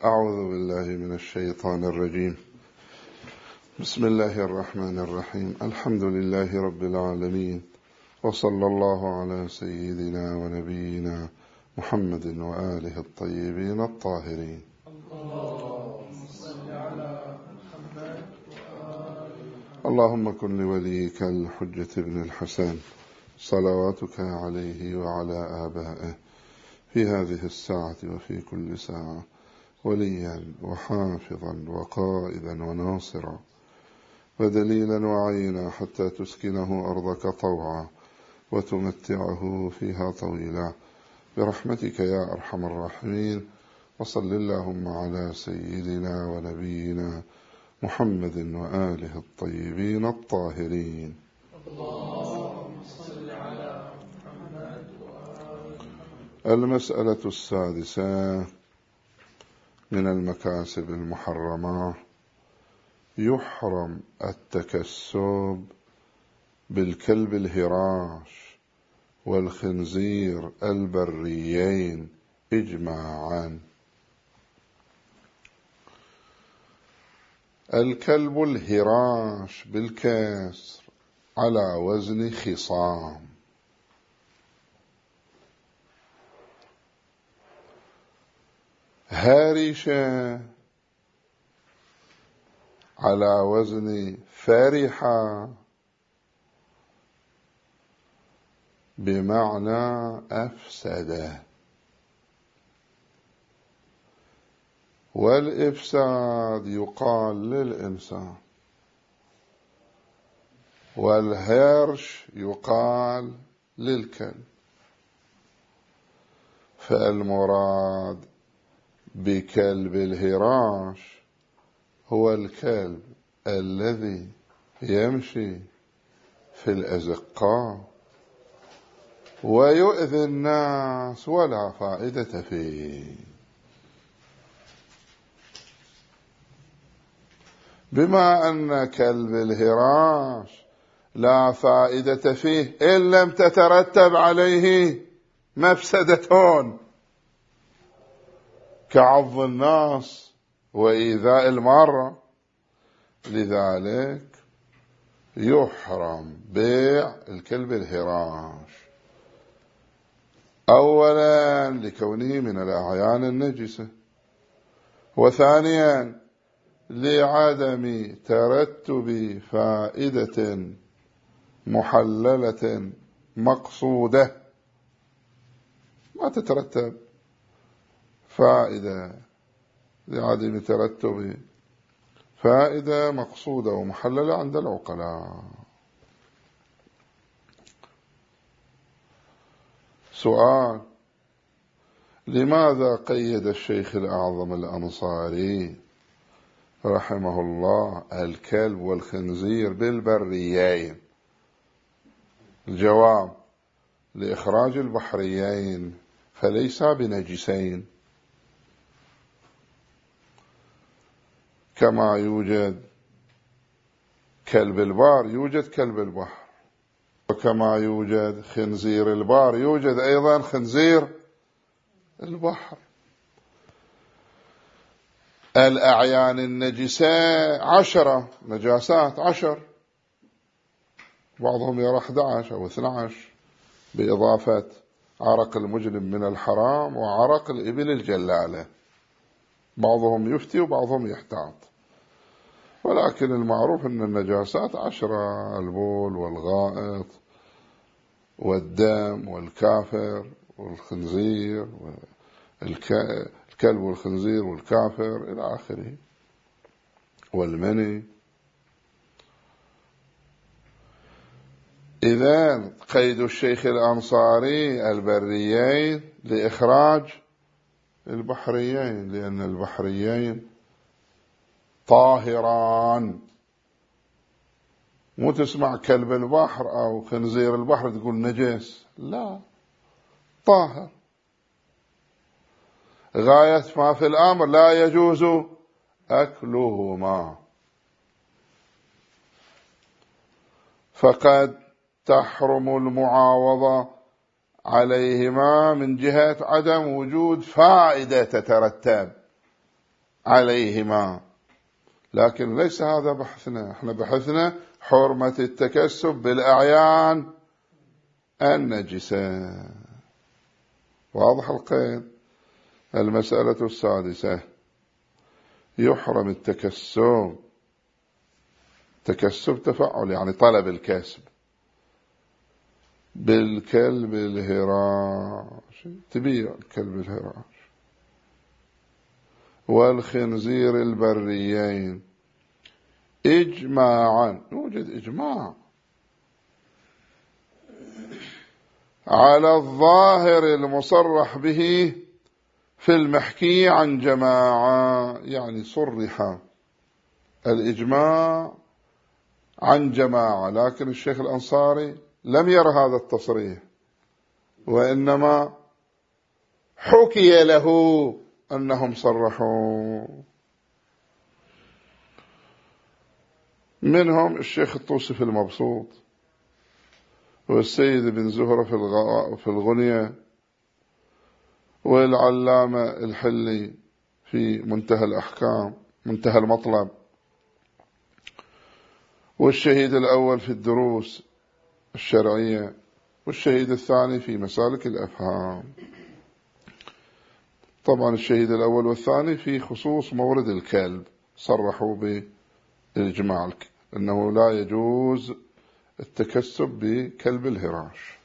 أعوذ بالله من الشيطان الرجيم. بسم الله الرحمن الرحيم. الحمد لله رب العالمين، وصلى الله على سيدنا ونبينا محمد وآله الطيبين الطاهرين. اللهم كن لوليك الحجة ابن الحسن صلواتك عليه وعلى آبائه في هذه الساعة وفي كل ساعة وليا وحافظا وقائدا وناصرا ودليلا وعينا حتى تسكنه أرضك طوعا وتمتعه فيها طويلا برحمتك يا أرحم الراحمين. وصل اللهم على سيدنا ونبينا محمد وآله الطيبين الطاهرين. اللهم صل على محمد وآله. المسألة السادسة من المكاسب المحرمة: يحرم التكسب بالكلب الهراش والخنزير البريين إجماعا. الكلب الهراش بالكسر على وزن خصام، هارشة على وزن فرحة بمعنى أفسد، والإفساد يقال للإنسان، والهرش يقال للكلب. فالمراد بكلب الهراش هو الكلب الذي يمشي في الأزقاء ويؤذي الناس ولا فائدة فيه، بما أن كلب الهراش لا فائدة فيه إن لم تترتب عليه مفسدتون كعض الناس وإيذاء المرأة، لذلك يحرم بيع الكلب الهراش، أولا لكونه من الأعيان النجسة، وثانيا لعدم ترتب فائدة محللة مقصودة. ما تترتب فائدة لعدم ترتب فائدة مقصودة ومحللة عند العقلاء. سؤال: لماذا قيد الشيخ الأعظم الأنصاري رحمه الله الكلب والخنزير بالبريين؟ الجواب: لإخراج البحريين فليسا بنجسين، كما يوجد كلب البار يوجد كلب البحر، وكما يوجد خنزير البار يوجد أيضا خنزير البحر. الأعيان النجسة 10 نجاسات، 10، بعضهم يرى 11 أو 12 بإضافة عرق المجرم من الحرام وعرق الإبل الجلالة. بعضهم يفتي وبعضهم يحتاط، ولكن المعروف أن النجاسات 10: البول والغائط والدم والكافر والخنزير الكلب والخنزير والكافر إلى آخره، والمني. إذن قيد الشيخ الأنصاري البريين لإخراج البحريين، لأن البحريين طاهران. مو تسمع كلب البحر أو خنزير البحر تقول نجس، لا، طاهر. غاية ما في الأمر لا يجوز أكلهما، فقد تحرم المعاوضة عليهما من جهة عدم وجود فائدة تترتب عليهما، لكن ليس هذا بحثنا. احنا بحثنا حرمة التكسب بالأعيان النجسة. واضح القيد. المسألة السادسة: يحرم التكسب، تكسب تفعل يعني طلب الكسب، بالكلب الهراش، تبيع الكلب الهراش، والخنزير البريين إجماعا، يوجد إجماع على الظاهر المصرح به في المحكي عن جماعة، يعني صرح الإجماع عن جماعة، لكن الشيخ الأنصاري لم ير هذا التصريح، وإنما حكي له أنهم صرحوا. منهم الشيخ الطوسي في المبسوط، والسيد بن زهرة في الغنية، والعلامة الحلي في منتهى الأحكام، منتهى المطلب، والشهيد الأول في الدروس الشرعية، والشهيد الثاني في مسالك الأفهام. طبعا الشهيد الأول والثاني في خصوص مورد الكلب صرحوا بالإجماع أنه لا يجوز التكسب بكلب الهراش.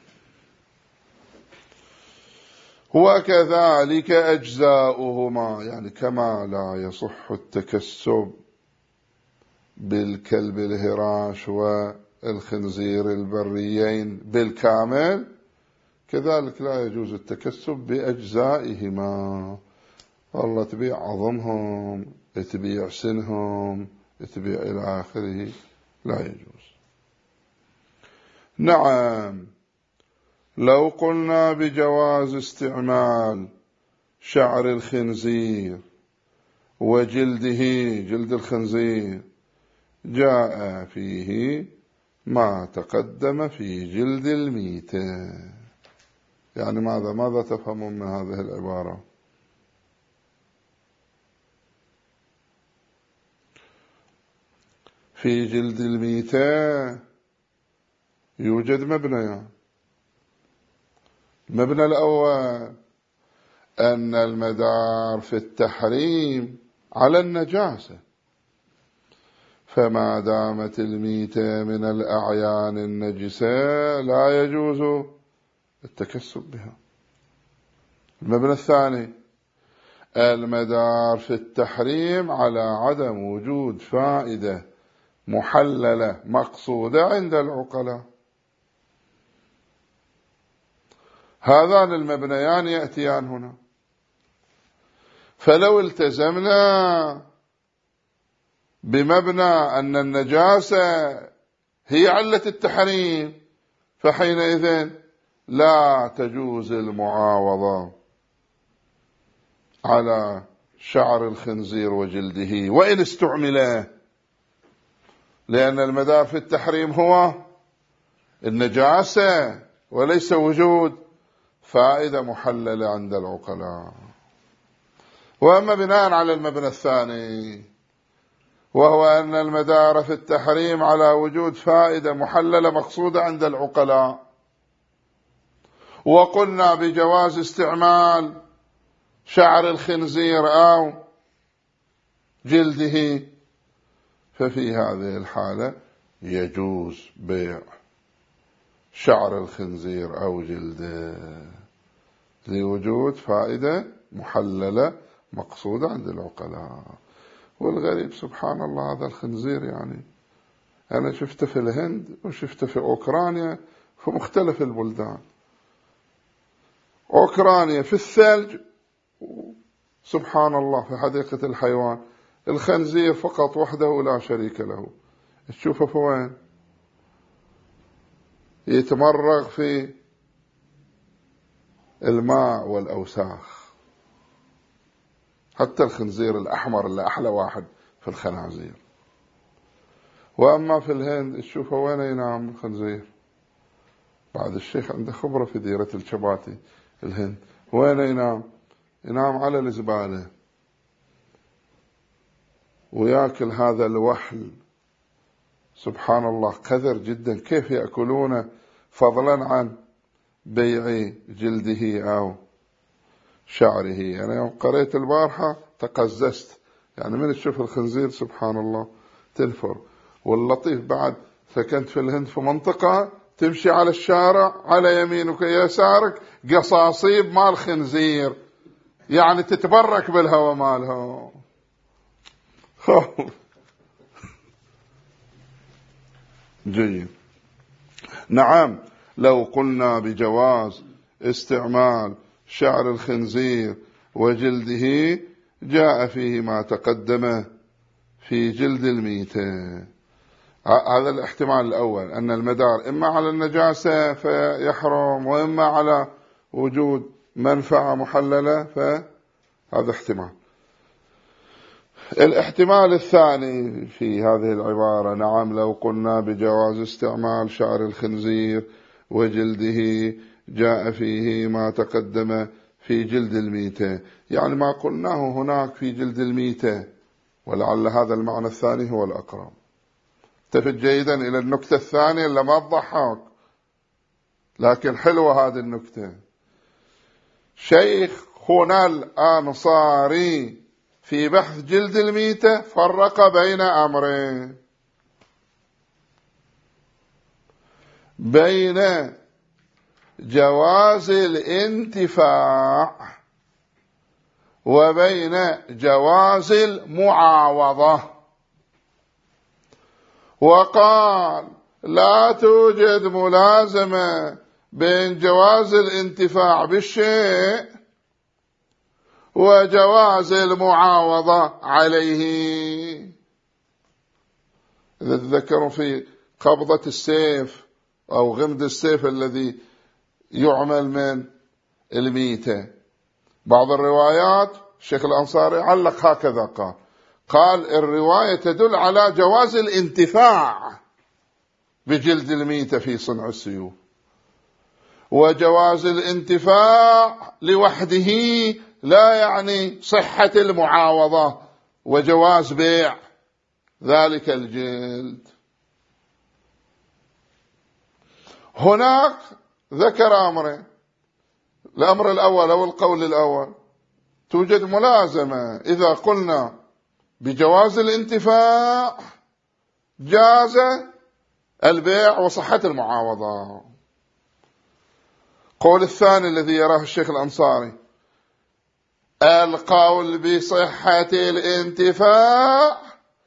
وكذلك أجزاؤهما، يعني كما لا يصح التكسب بالكلب الهراش والخنزير البريين بالكامل، كذلك لا يجوز التكسب بأجزائهما. والله تبيع عظمهم، تبيع سنهم، تبيع إلى آخره، لا يجوز. نعم، لو قلنا بجواز استعمال شعر الخنزير وجلده، جلد الخنزير، جاء فيه ما تقدم في جلد الميتة. يعني ماذا تفهمون من هذه العبارة؟ في جلد الميتة يوجد مبنيان. المبنى الأول أن المدار في التحريم على النجاسة، فما دامت الميتة من الأعيان النجسة لا يجوز التكسب بها. المبنى الثاني: المدار في التحريم على عدم وجود فائدة محللة مقصودة عند العقلاء. هذان المبنيان يأتيان هنا. فلو التزمنا بمبنى أن النجاسة هي علة التحريم، فحينئذ لا تجوز المعاوضة على شعر الخنزير وجلده وإن استعمله، لأن المدار في التحريم هو النجاسة وليس وجود فائدة محللة عند العقلاء. وأما بناء على المبنى الثاني، وهو أن المدار في التحريم على وجود فائدة محللة مقصودة عند العقلاء، وقلنا بجواز استعمال شعر الخنزير أو جلده، ففي هذه الحالة يجوز بيع شعر الخنزير أو جلده لوجود فائدة محللة مقصودة عند العقلاء. والغريب سبحان الله، هذا الخنزير يعني أنا شفته في الهند وشفته في أوكرانيا، في مختلف البلدان. أوكرانيا في الثلج، سبحان الله، في حديقة الحيوان الخنزير فقط وحده لا شريك له. تشوفه في وين؟ يتمرغ في الماء والأوساخ. حتى الخنزير الأحمر اللي أحلى واحد في الخنازير. وأما في الهند تشوفه وين ينام الخنزير؟ بعد الشيخ عنده خبرة في ديرة الشباتي الهند، وين ينام؟ ينام على الزبالة. ويأكل هذا الوحل. سبحان الله، قذر جدا، كيف يأكلونه، فضلا عن بيع جلده أو شعره. أنا يوم قريت البارحة تقززت، يعني من تشوف الخنزير سبحان الله تنفر. واللطيف بعد، سكنت في الهند في منطقة تمشي على الشارع على يمينك يسارك قصاصيب مال خنزير، يعني تتبرك بالهوى مالها. جيد. نعم، لو قلنا بجواز استعمال شعر الخنزير وجلده جاء فيه ما تقدم في جلد الميتة. هذا الاحتمال الأول، أن المدار إما على النجاسة فيحرم، وإما على وجود منفعة محللة، فهذا احتمال. الاحتمال الثاني في هذه العبارة، نعم لو قلنا بجواز استعمال شعر الخنزير وجلده جاء فيه ما تقدم في جلد الميتة، يعني ما قلناه هناك في جلد الميتة، ولعل هذا المعنى الثاني هو الأقرب. التفت جيدا إلى النكتة الثانية اللي ما تضحك، لكن حلوة هذه النكتة. شيخنا الأنصاري في بحث جلد الميتة فرق بين أمرين: بين جواز الانتفاع وبين جواز المعاوضة، وقال لا توجد ملازمة بين جواز الانتفاع بالشيء وجواز المعاوضة عليه. إذا تذكروا في قبضة السيف أو غمد السيف الذي يعمل من الميتة، بعض الروايات الشيخ الأنصاري علق هكذا، قال الرواية تدل على جواز الانتفاع بجلد الميتة في صنع السيوف، وجواز الانتفاع لوحده لا يعني صحة المعاوضة وجواز بيع ذلك الجلد. هناك ذكر أمرين: الأمر الأول أو القول الأول، توجد ملازمة إذا قلنا بجواز الانتفاع جاز البيع وصحة المعاوضة. قول الثاني الذي يراه الشيخ الأنصاري: القول بصحة الانتفاع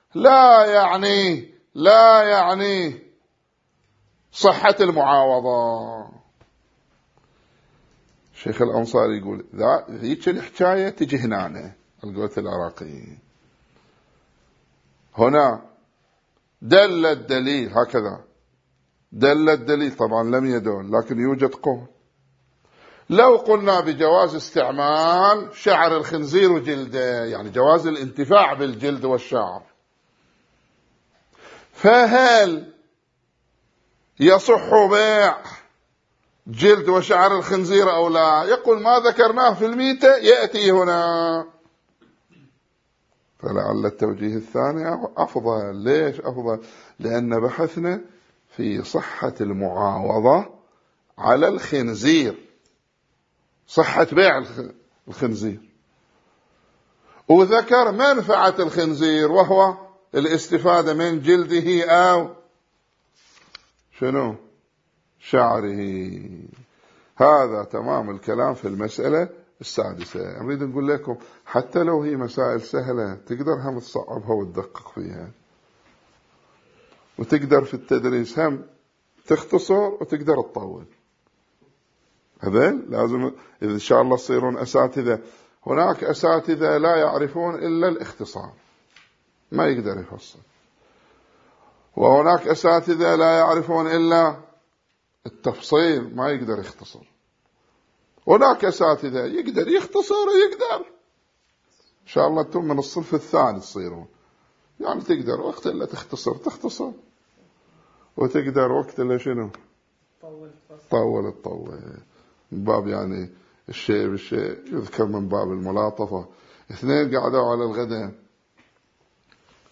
لا يعني صحة المعاوضة. الشيخ الأنصاري يقول ذيك الحكاية تجي هنا القوة العراقية، هنا دل الدليل، هكذا دل الدليل، طبعا لم يدل لكن يوجد قول. لو قلنا بجواز استعمال شعر الخنزير وجلده، يعني جواز الانتفاع بالجلد والشعر، فهل يصح بيع جلد وشعر الخنزير أو لا؟ يقول ما ذكرناه في الميتة يأتي هنا. فلعل التوجيه الثاني أفضل. ليش أفضل؟ لأن بحثنا في صحة المعاوضة على الخنزير، صحة بيع الخنزير، وذكر منفعة الخنزير وهو الاستفادة من جلده أو شنو شعره. هذا تمام الكلام في المسألة السادسة. أريد نقول لكم حتى لو هي مسائل سهلة تقدر هم تصعبها وتدقق فيها، وتقدر في التدريس هم تختصر وتقدر تطول. هذا لازم إن شاء الله تصيرون أساتذة. هناك أساتذة لا يعرفون إلا الاختصار، ما يقدر يفصل، وهناك أساتذة لا يعرفون إلا التفصيل، ما يقدر يختصر. هناك أساتذة يقدر يختصر ويقدر. إن شاء الله أنتم من الصنف الثاني تصيرون، يعني تقدر وقت اللي تختصر وتقدر وقت اللي شنو طول من باب يعني الشيء بالشيء. يذكر من باب الملاطفة، اثنين قعدوا على الغداء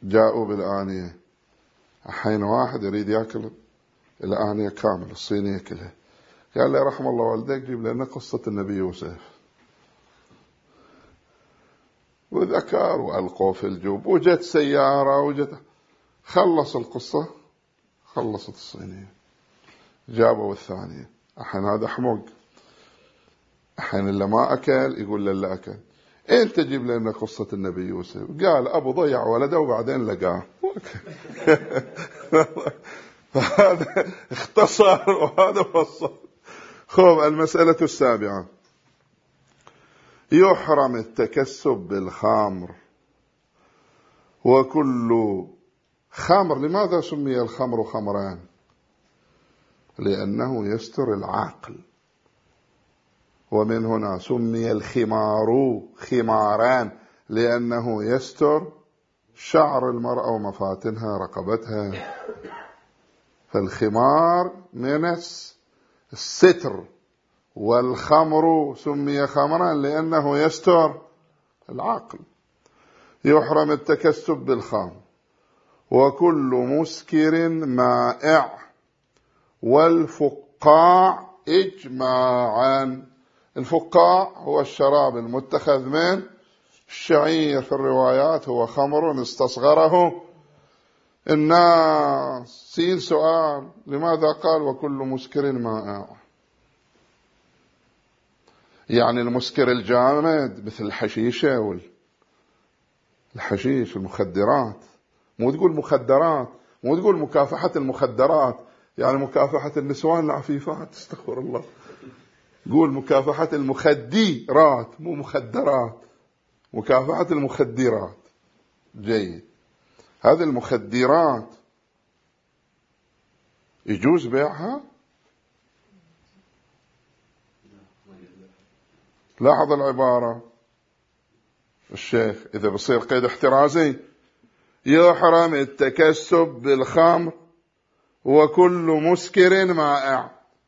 جاءوا بالآنية. حين واحد يريد يأكل الآنية كامل الصينية كلها، قال لي رحم الله والديك جيب لنا قصة النبي يوسف، وذكر وألقوا في الجوب، وجت سيارة وجت، خلص القصة، خلصت الصينية، جابوا الثانية. الحين هذا حمق، الحين اللي ما أكل يقول للي أكل أنت جيب لنا قصة النبي يوسف. قال أبو ضيع ولده وبعدين لقاه. فهذا اختصر وهذا فصل. خب المسألة السابعة، يحرم التكسب بالخمر وكل خمر. لماذا سمي الخمر خمران؟ لأنه يستر العقل، ومن هنا سمي الخمار خماران لأنه يستر شعر المرأة ومفاتنها رقبتها. فالخمار من الستر، والخمر سمي خمرا لأنه يستر العقل. يحرم التكسب بالخمر وكل مسكر مائع والفقاع إجماعا. الفقاع هو الشراب المتخذ من الشعير، في الروايات هو خمر استصغره الناس. سين سؤال، لماذا قال وكل مسكر مائع؟ يعني المسكر الجامد مثل الحشيشة والحشيش المخدرات. مو تقول مخدرات، مو تقول مكافحة المخدرات يعني مكافحة النسوان العفيفات، استغفر الله. قول مكافحة المخدرات مو مخدرات، مكافحة المخدرات. جيد. هذه المخدرات يجوز بيعها؟ لاحظ العبارة الشيخ، إذا بصير قيد احترازي، يحرم التكسب بالخمر وكل مسكر مائع.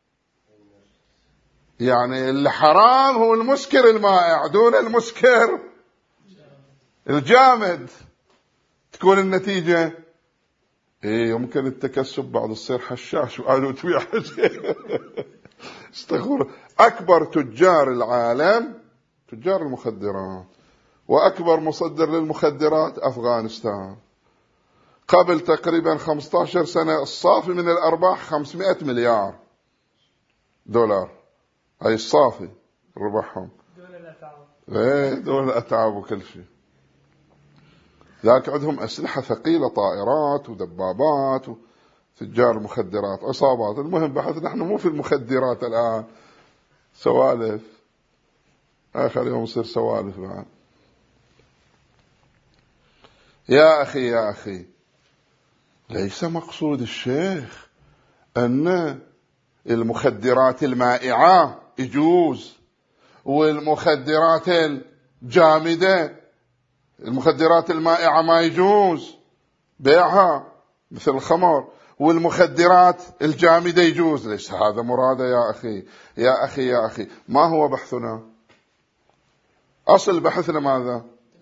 يعني الحرام هو المسكر المائع دون المسكر الجامد. تكون النتيجة إيه؟ يمكن التكسب بعض الصير حشاش وقالوا تبيع استغفر. أكبر تجار العالم تجار المخدرات، وأكبر مصدر للمخدرات أفغانستان. قبل تقريبا 15 سنة الصافي من الأرباح 500 مليار دولار، هاي الصافي ربحهم. دول الأتعاب وكل شيء. ذاك عندهم أسلحة ثقيلة، طائرات ودبابات، وتجار المخدرات عصابات. المهم بحث، نحن مو في المخدرات الآن، سوالف. آخر يوم يصير سوالف بعد. يا أخي ليس مقصود الشيخ أن المخدرات المائعة يجوز، والمخدرات الجامدة، المخدرات المائعة ما يجوز بيعها مثل الخمر، والمخدرات الجامدة يجوز. ليس هذا مراده يا أخي. ما هو بحثنا؟ أصل بحثنا ماذا؟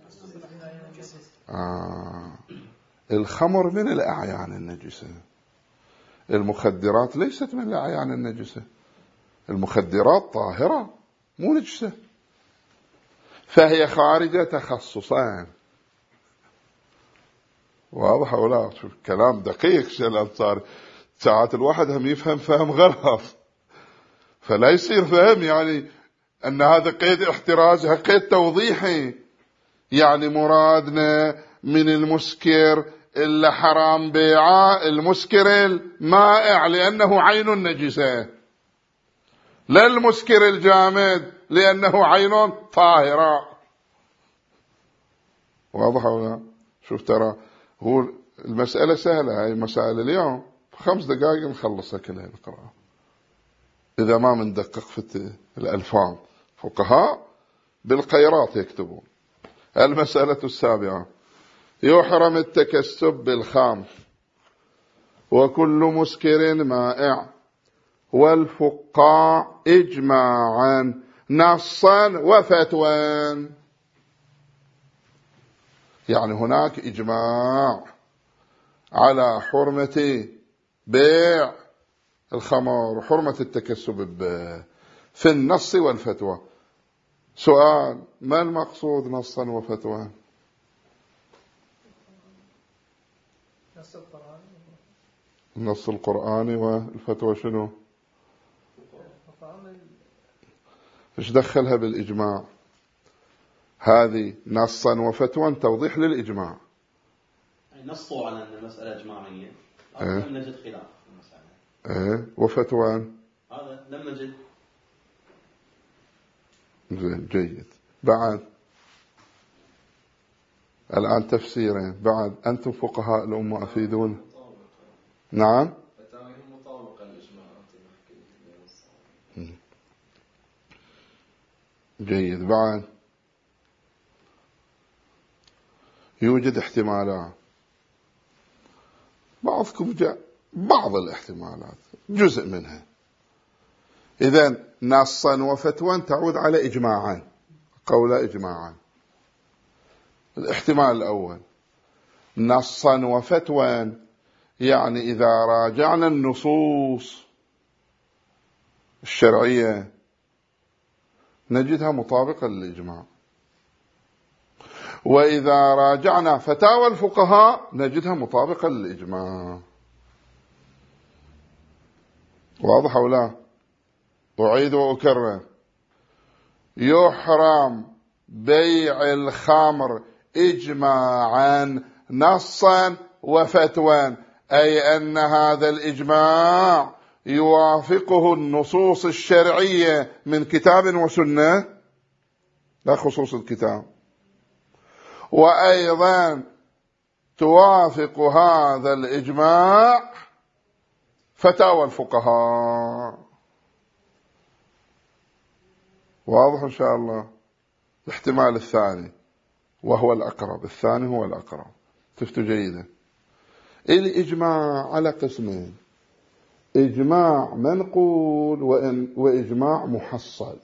الخمر من الأعيان النجسة، المخدرات ليست من الأعيان النجسة. المخدرات طاهرة مو نجسة، فهي خارجة تخصصان. واضح ولا؟ شوف كلام دقيق شلال صار. ساعات الواحد هم يفهم فهم غلط، فلا يصير فهم يعني أن هذا قيد احتراز، قيد توضيحي. يعني مرادنا من المسكر إلا حرام بيعه المسكر المائع لأنه عين النجسة، لا المسكر الجامد لأنه عين طاهرة. واضح ولا؟ شوف ترى هو المسألة سهلة، هاي مسائل اليوم 5 دقائق نخلصها كلها القراءة إذا ما مندقق في الألفاظ. فقهاء بالقيرات يكتبون. المسألة السابعة، يحرم التكسب بالخمر وكل مسكر مائع والفقاع إجماعا نصا وفتوى. يعني هناك إجماع على حرمة بيع الخمر وحرمة التكسب به في النص والفتوى. سؤال: ما المقصود نصا وفتوى؟ النص القرآني والفتوى شنو؟ إيش دخلها بالإجماع؟ هذه نصا وفتوى توضيح للإجماع. نصوا على أن المسألة إجماعية، لم نجد خلاف في المسألة. وفتوى هذا لم نجد. جيد. بعد الآن تفسيرين. بعد أنتم فقهاء الأمة أفيدون. نعم. جيد. بعد يوجد احتمالات، بعضكم جاء بعض الاحتمالات جزء منها. إذن نصا وفتوى تعود على إجماعا، قول إجماعا. الاحتمال الأول نصا وفتوى، يعني إذا راجعنا النصوص الشرعية نجدها مطابقة للإجماع، وإذا راجعنا فتاوى الفقهاء نجدها مطابقة للإجماع. واضح أو لا؟ أعيد وأكرر: يحرم بيع الخمر إجماعا نصا وفتوى، أي أن هذا الإجماع يوافقه النصوص الشرعية من كتاب وسنة، لا خصوص الكتاب، وأيضا توافق هذا الإجماع فتاوى الفقهاء. واضح إن شاء الله؟ الاحتمال الثاني وهو الأقرب، الثاني هو الأقرب. تفتوا جيدا. الإجماع على قسمين: إجماع منقول وإجماع محصل.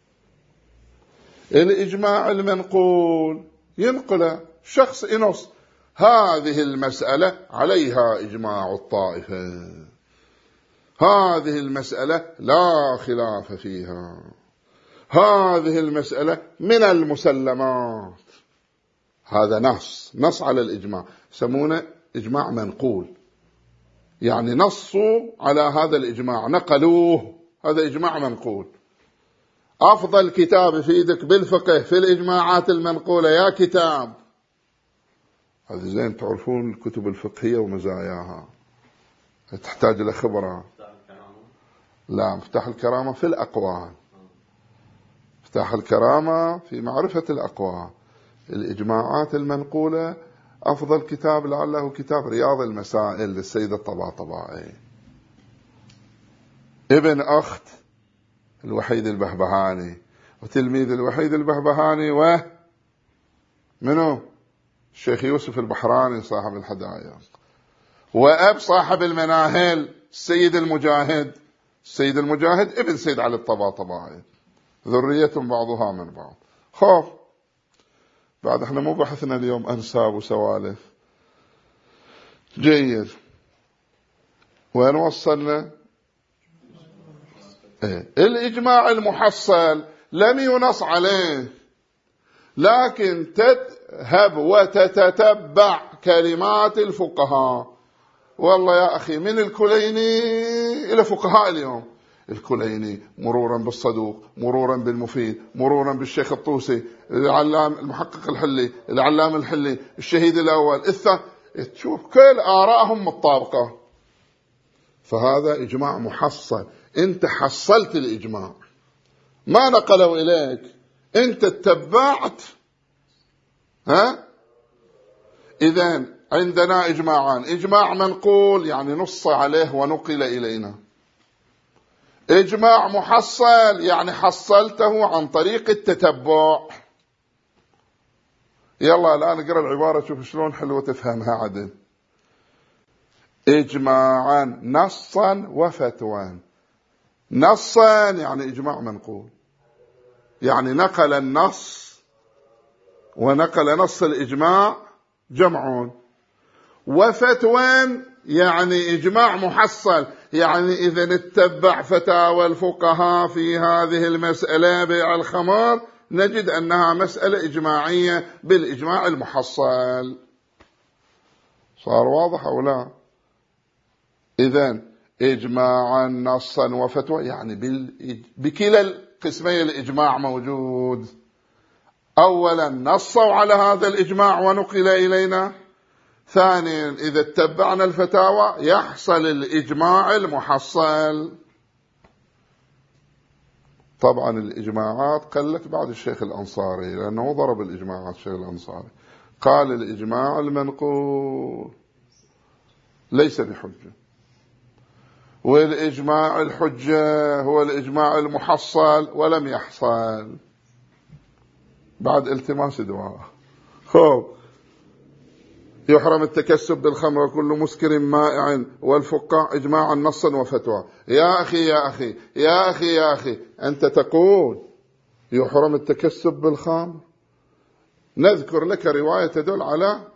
الإجماع المنقول ينقل شخص ينص: هذه المسألة عليها إجماع الطائفة، هذه المسألة لا خلاف فيها، هذه المسألة من المسلمات. هذا نص على الإجماع، يسمونه إجماع منقول، يعني نصوا على هذا الإجماع، نقلوه، هذا إجماع منقول. أفضل كتاب في يدك بالفقه في الإجماعات المنقولة يا كتاب هذا زين، تعرفون الكتب الفقهية ومزاياها، تحتاج إلى خبرة. لا، مفتاح الكرامة في الأقوال، مفتاح الكرامة في معرفة الأقوال. الإجماعات المنقولة أفضل كتاب لعله كتاب رياض المسائل للسيد الطباطبائي، ابن أخت الوحيد البهبهاني، وتلميذ الوحيد البهبهاني ومنه الشيخ يوسف البحراني صاحب الحدائق، وأب صاحب المناهل السيد المجاهد. السيد المجاهد ابن سيد علي الطباطبائي، ذرية بعضها من بعض. خوف بعد احنا مو بحثنا اليوم أنساب وسوالف. جيد. وين وصلنا؟ الإجماع المحصل لم ينص عليه، لكن تذهب وتتتبع كلمات الفقهاء. والله يا أخي من الكليني إلى فقهاء اليوم، الكليني مرورا بالصدوق، مرورا بالمفيد، مرورا بالشيخ الطوسي، العلام المحقق الحلي، العلام الحلي، الشهيد الأول، تشوف كل آرائهم مطابقة. فهذا إجماع محصل، أنت حصلت الإجماع، ما نقلوا إليك، أنت اتبعت. إذن عندنا إجماعان: إجماع منقول يعني نص عليه ونقل إلينا، إجماع محصل يعني حصلته عن طريق التتبع. يلا الآن اقرأ العبارة شوف شلون حلوة تفهمها عدل. إجماعا نصا وفتوى. نصا يعني إجماع منقول، يعني نقل النص ونقل نص الإجماع جمع، وفتوى يعني إجماع محصل، يعني إذا نتبع فتاوى الفقهاء في هذه المسألة بيع الخمر نجد أنها مسألة إجماعية بالإجماع المحصل. صار واضح أو لا؟ إذن إجماعا نصا وفتوى، يعني بكلا القسمي الإجماع موجود. أولا نصوا على هذا الإجماع ونقل إلينا، ثانيا إذا اتبعنا الفتاوى يحصل الإجماع المحصل. طبعا الإجماعات قلت بعد الشيخ الأنصاري، لأنه ضرب الإجماعات الشيخ الأنصاري، قال الإجماع المنقول ليس بحجة، والإجماع الحجة هو الإجماع المحصل ولم يحصل بعد التماس دواء. يحرم التكسب بالخمر وكل مسكر مائع والفقاع إجماعا نصا وفتوى. يا أخي أنت تقول يحرم التكسب بالخمر، نذكر لك رواية تدل على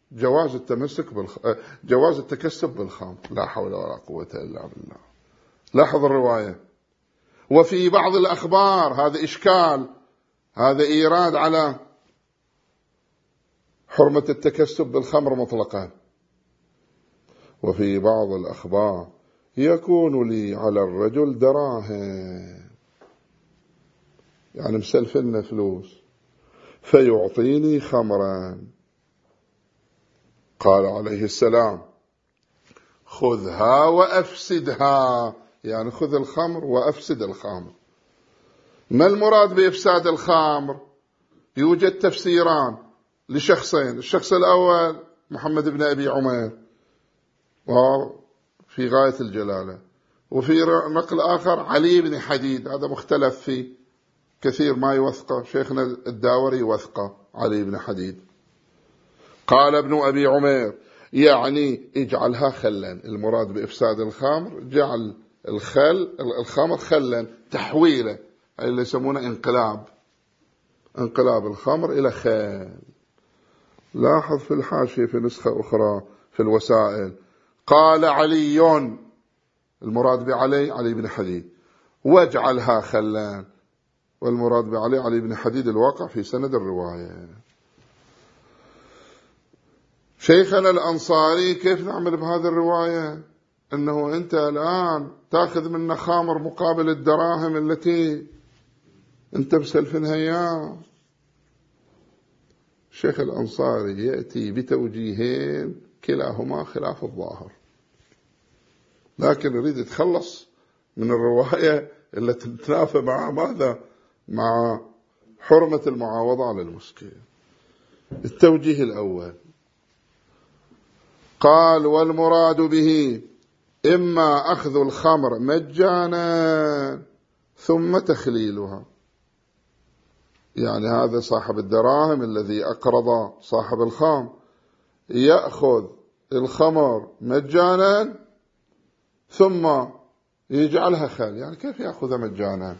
جواز التكسب بالخمر. لا حول ولا قوة إلا بالله. لاحظ الرواية. وفي بعض الأخبار، هذا إشكال، هذا إيراد على حرمة التكسب بالخمر مطلقا. وفي بعض الأخبار يكون لي على الرجل دراهم، يعني مسلفنا فلوس، فيعطيني خمرا. قال عليه السلام خذها وأفسدها، يعني خذ الخمر وأفسد الخمر. ما المراد بإفساد الخمر؟ يوجد تفسيران لشخصين. الشخص الأول محمد بن أبي عمير في غاية الجلالة، وفي نقل آخر علي بن حديد، هذا مختلف فيه كثير ما يوثقه، شيخنا الداوري يوثقه علي بن حديد. قال ابن أبي عمير يعني اجعلها خلا، المراد بإفساد الخمر جعل الخمر خلا، تحويله، اللي يسمونه انقلاب الخمر إلى خل. لاحظ في الحاشية في نسخة أخرى في الوسائل قال علي، المراد بعلي علي بن حديد، واجعلها خلا، والمراد بعلي علي بن حديد الواقع في سند الرواية. شيخنا الأنصاري كيف نعمل بهذه الرواية؟ أنه أنت الآن تأخذ منا خمر مقابل الدراهم التي أنت مسلفنها إياه. الشيخ الأنصاري يأتي بتوجيهين كلاهما خلاف الظاهر، لكن يريد يتخلص من الرواية التي تتنافى مع ماذا؟ مع حرمة المعاوضة على المسكين. التوجيه الأول قال والمراد به إما أخذ الخمر مجانا ثم تخليلها، يعني هذا صاحب الدراهم الذي أقرض صاحب الخمر يأخذ الخمر مجانا ثم يجعلها خل. يعني كيف يأخذها مجانا؟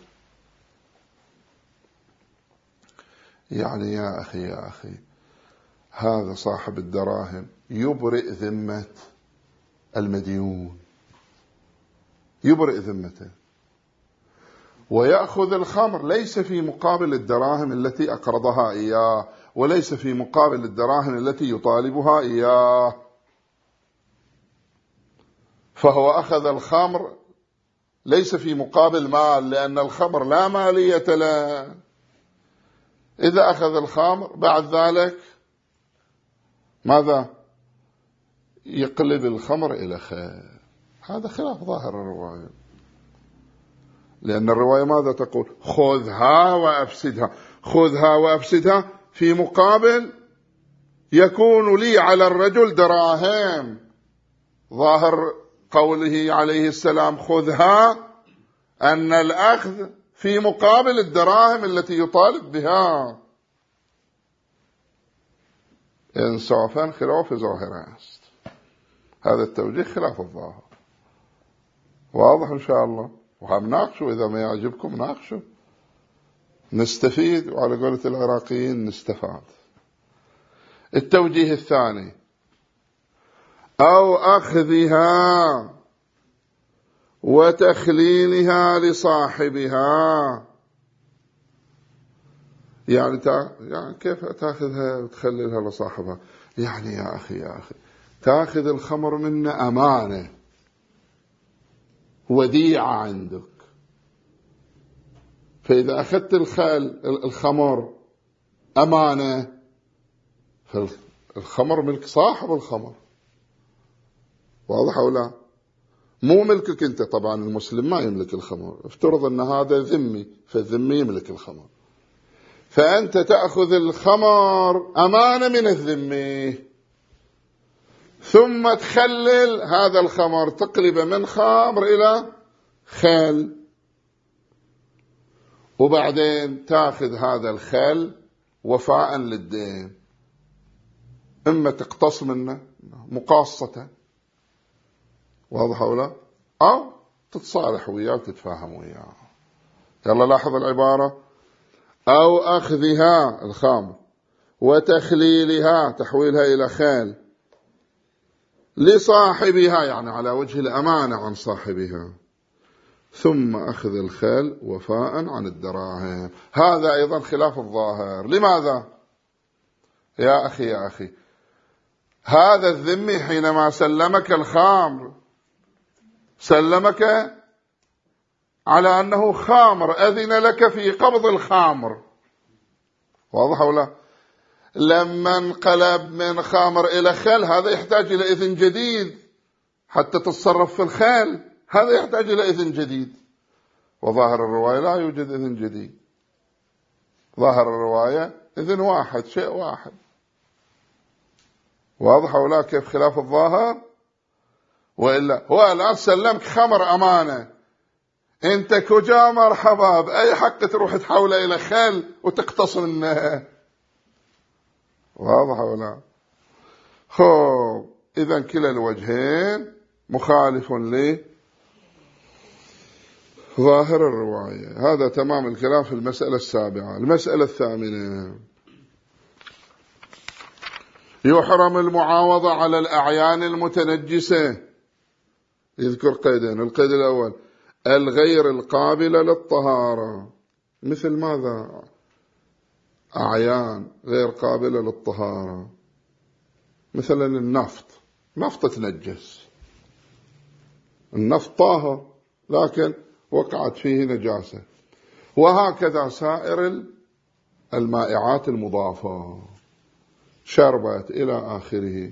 يعني يا أخي هذا صاحب الدراهم يبرئ ذمة المديون، يبرئ ذمته، ويأخذ الخمر ليس في مقابل الدراهم التي أقرضها إياه، وليس في مقابل الدراهم التي يطالبها إياه، فهو أخذ الخمر ليس في مقابل مال، لأن الخمر لا مالية له. إذا أخذ الخمر بعد ذلك ماذا؟ يقلب الخمر إلى خير. هذا خلاف ظاهر الرواية، لأن الرواية ماذا تقول؟ خذها وأفسدها، خذها وأفسدها في مقابل يكون لي على الرجل دراهم. ظاهر قوله عليه السلام خذها أن الأخذ في مقابل الدراهم التي يطالب بها. إنصافا خلاف ظاهر است، هذا التوجيه خلاف الظاهر. واضح إن شاء الله، وهم ناقشوا، إذا ما يعجبكم ناقشوا، نستفيد، وعلى قولة العراقيين نستفاد. التوجيه الثاني أو أخذها وتخليلها لصاحبها. يعني كيف تأخذها وتخللها لصاحبها؟ يعني يا أخي تأخذ الخمر منا أمانة وديعة عندك، فإذا أخذت الخمر أمانة فالخمر ملك صاحب الخمر، واضح أو لا؟ مو ملكك أنت. طبعا المسلم ما يملك الخمر، افترض أن هذا ذمي، فالذمي يملك الخمر، فأنت تأخذ الخمر أمانة من الذمي، ثم تخلل هذا الخمر، تقلب من خمر إلى خل، وبعدين تأخذ هذا الخل وفاء للدين، إما تقتص منه مقاصة، واضح أو لا؟ أو تتصالح وياه وتتفاهم وياه. يلا لاحظ العبارة: أو أخذها الخمر وتخليلها تحويلها إلى خل لصاحبها، يعني على وجه الأمانة عن صاحبها، ثم أخذ الخل وفاء عن الدراهم. هذا أيضا خلاف الظاهر. لماذا؟ يا أخي هذا الذمي حينما سلمك الخمر سلمك على أنه خامر، أذن لك في قبض الخامر، واضح أو لا؟ لما انقلب من خامر إلى خل هذا يحتاج إلى إذن جديد حتى تتصرف في الخل، هذا يحتاج إلى إذن جديد. وظاهر الرواية لا يوجد إذن جديد، ظاهر الرواية إذن واحد، شيء واحد، واضح أو لا؟ كيف خلاف الظاهر؟ وإلا هو الآن سلمك خمر أمانة، أنت كجا مرحبا، بأي حق تروح تحوله إلى خل وتقتص منه، واضح ولا؟ خب إذن كلا الوجهين مخالف لظاهر الرواية. هذا تمام الكلام في المسألة السابعة. المسألة الثامنة: يحرم المعاوضة على الأعيان المتنجسة. يذكر قيدين: القيد الأول الغير القابلة للطهارة. مثل ماذا؟ أعيان غير قابلة للطهارة، مثلا نفط تنجس، النفط طاهر لكن وقعت فيه نجاسة، وهكذا سائر المائعات المضافة، شربت إلى آخره،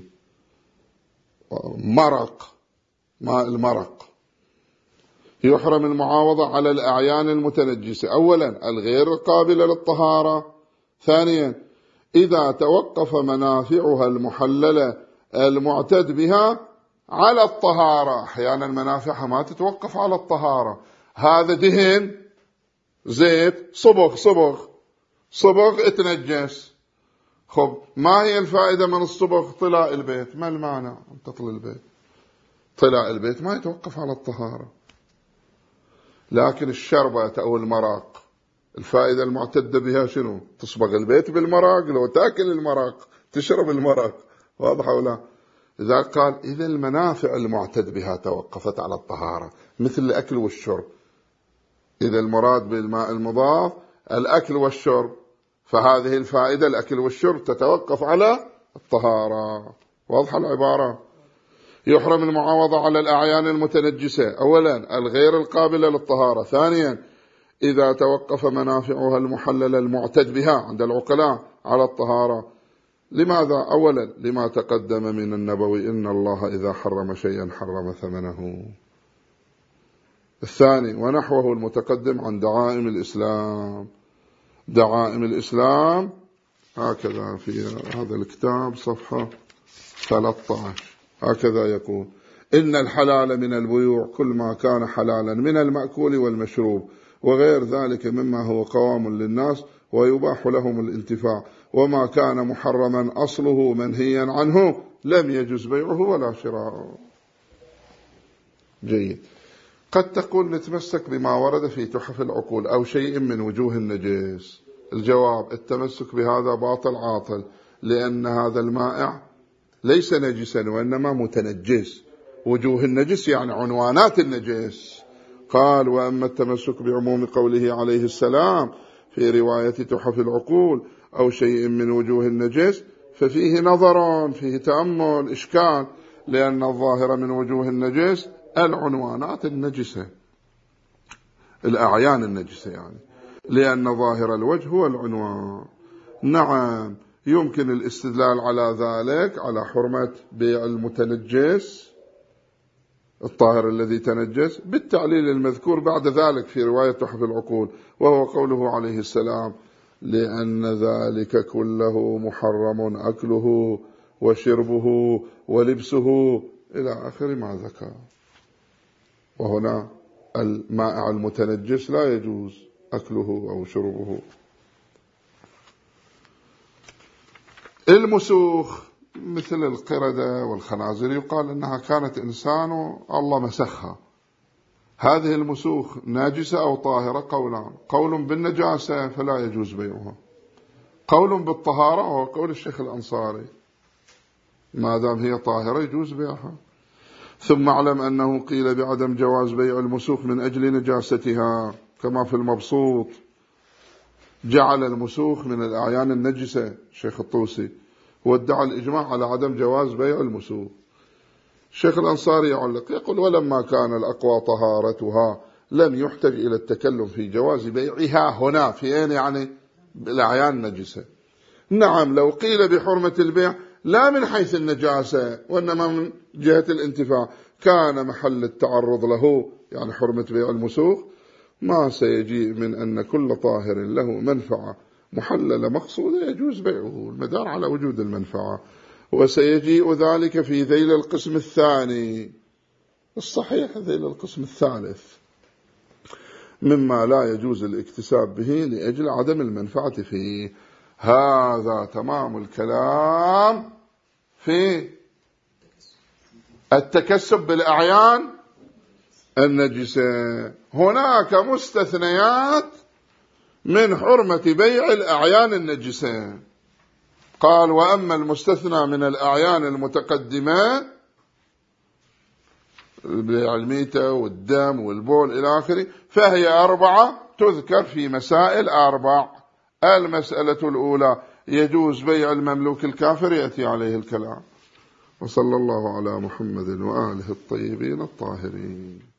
مرق، ماء المرق. يحرم المعاوضة على الأعيان المتنجسة: أولا الغير قابلة للطهارة، ثانيا إذا توقف منافعها المحللة المعتد بها على الطهارة. أحيانا منافعها ما تتوقف على الطهارة، هذا دهن، زيت، صبغ اتنجس. خب ما هي الفائدة من الصبغ؟ طلاء البيت. ما المانع أن تطل البيت؟ طلاء البيت ما يتوقف على الطهارة. لكن الشربات أو المراق الفائدة المعتدة بها شنو؟ تصبغ البيت بالمراق، لو تأكل المراق تشرب المراق، واضح أو لا؟ إذا قال إذا المنافع المعتد بها توقفت على الطهارة مثل الأكل والشرب، إذا المراد بالماء المضاف الأكل والشرب، فهذه الفائدة الأكل والشرب تتوقف على الطهارة، واضح العبارة؟ يحرم المعاوضة على الأعيان المتنجسة: أولا الغير القابلة للطهارة، ثانيا إذا توقف منافعها المحللة المعتد بها عند العقلاء على الطهارة. لماذا؟ أولا لما تقدم من النبوي: إن الله إذا حرم شيئا حرم ثمنه. الثاني ونحوه المتقدم عن دعائم الإسلام. دعائم الإسلام هكذا في هذا الكتاب صفحة 13 هكذا يقول: إن الحلال من البيوع كل ما كان حلالا من المأكول والمشروب وغير ذلك مما هو قوام للناس ويباح لهم الانتفاع، وما كان محرما أصله منهيا عنه لم يجوز بيعه ولا شراؤه. جيد. قد تقول نتمسك بما ورد في تحف العقول أو شيء من وجوه النجس. الجواب: التمسك بهذا باطل عاطل، لأن هذا المائع ليس نجسا وإنما متنجس. وجوه النجس يعني عنوانات النجس. قال: وأما التمسك بعموم قوله عليه السلام في رواية تحف العقول أو شيء من وجوه النجس ففيه نظر، فيه تأمل، إشكال، لأن الظاهر من وجوه النجس العنوانات النجسة، الأعيان النجسة يعني، لأن ظاهر الوجه هو العنوان. نعم، يمكن الاستدلال على ذلك على حرمة بيع المتنجس الطاهر الذي تنجس بالتعليل المذكور بعد ذلك في رواية تحف العقول، وهو قوله عليه السلام: لأن ذلك كله محرم أكله وشربه ولبسه إلى آخر ما ذكر. وهنا المائع المتنجس لا يجوز أكله أو شربه. المسوخ مثل القردة والخنازير يقال أنها كانت إنسان الله مسخها. هذه المسوخ ناجسة أو طاهرة؟ قولان: قول بالنجاسة فلا يجوز بيعها، قول بالطهارة وهو قول الشيخ الأنصاري، ما دام هي طاهرة يجوز بيعها. ثم اعلم أنه قيل بعدم جواز بيع المسوخ من أجل نجاستها كما في المبسوط، جعل المسوخ من الأعيان النجسة الشيخ الطوسي، وادعى الإجماع على عدم جواز بيع المسوخ. الشيخ الأنصاري يعلق يقول: ولما كان الأقوى طهارتها لم يحتج إلى التكلم في جواز بيعها هنا في أين يعني بالأعيان النجسة. نعم، لو قيل بحرمة البيع لا من حيث النجاسة وإنما من جهة الانتفاع كان محل التعرض له يعني حرمة بيع المسوخ، ما سيجيء من أن كل طاهر له منفعة محللة مقصودة يجوز بيعه، المدار على وجود المنفعة. وسيجيء ذلك في ذيل القسم الثاني الصحيح، ذيل القسم الثالث، مما لا يجوز الاكتساب به لأجل عدم المنفعة فيه. هذا تمام الكلام في التكسب بالأعيان النجسة. هناك مستثنيات من حرمة بيع الأعيان النجسة. قال: وأما المستثنى من الأعيان المتقدمة بيع الميتة والدم والبول إلى آخره فهي 4 تذكر في مسائل 4. المسألة الأولى: يجوز بيع المملوك الكافر، يأتي عليه الكلام. وصلى الله على محمد وآله الطيبين الطاهرين.